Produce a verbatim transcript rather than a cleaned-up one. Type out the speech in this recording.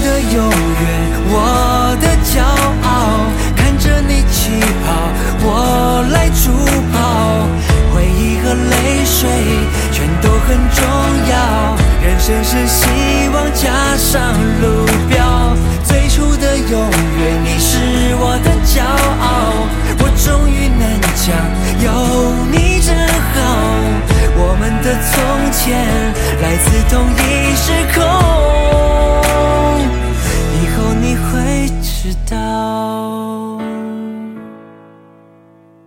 的永远，我的骄傲，看着你起跑，我来助跑。回忆和泪水全都很重要，人生是希望加上路标。最初的永远，你是我的骄傲，我终于能讲有你真好。我们的从前来自同一时空，